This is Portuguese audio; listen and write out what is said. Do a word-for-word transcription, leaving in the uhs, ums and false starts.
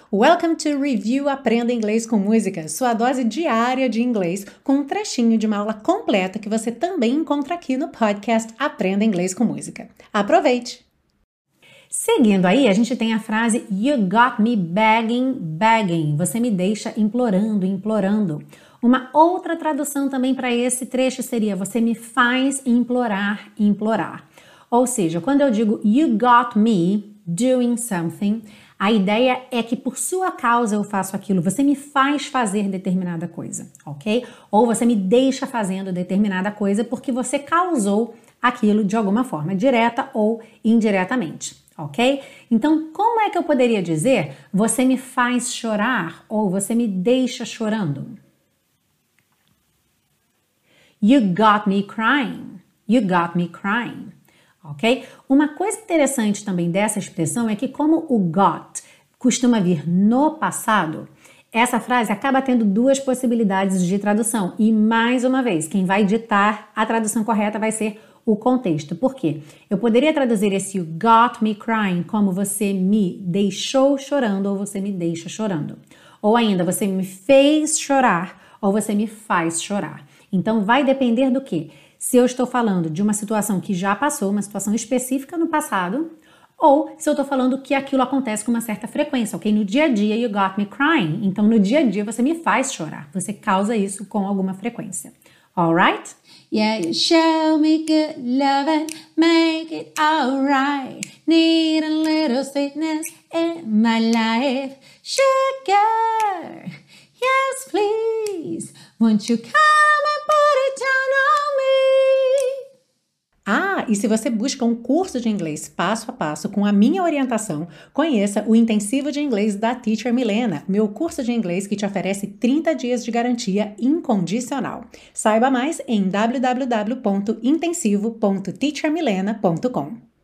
Welcome to Review Aprenda Inglês com Música, sua dose diária de inglês com um trechinho de uma aula completa que você também encontra aqui no podcast Aprenda Inglês com Música. Aproveite! Seguindo aí, a gente tem a frase You got me begging, begging. Você me deixa implorando, implorando. Uma outra tradução também para esse trecho seria você me faz implorar, implorar. Ou seja, quando eu digo you got me doing something, a ideia é que por sua causa eu faço aquilo, você me faz fazer determinada coisa, ok? Ou você me deixa fazendo determinada coisa porque você causou aquilo de alguma forma, direta ou indiretamente, ok? Então, como é que eu poderia dizer você me faz chorar ou você me deixa chorando? You got me crying. You got me crying. Ok? Uma coisa interessante também dessa expressão é que como o got costuma vir no passado, essa frase acaba tendo duas possibilidades de tradução. E mais uma vez, quem vai ditar a tradução correta vai ser o contexto. Por quê? Eu poderia traduzir esse you got me crying como você me deixou chorando ou você me deixa chorando. Ou ainda, você me fez chorar ou você me faz chorar. Então, vai depender do quê? Se eu estou falando de uma situação que já passou, uma situação específica no passado, ou se eu estou falando que aquilo acontece com uma certa frequência, ok? No dia a dia, you got me crying. Então, no dia a dia, você me faz chorar. Você causa isso com alguma frequência. Alright? Yeah, you show me good loving, make it alright. Need a little sweetness in my life. Sugar, yes please. Won't you come and put it down on me? Ah, e se você busca um curso de inglês passo a passo com a minha orientação, conheça o Intensivo de Inglês da Teacher Milena, meu curso de inglês que te oferece trinta dias de garantia incondicional. Saiba mais em w w w ponto intensivo ponto teacher milena ponto com.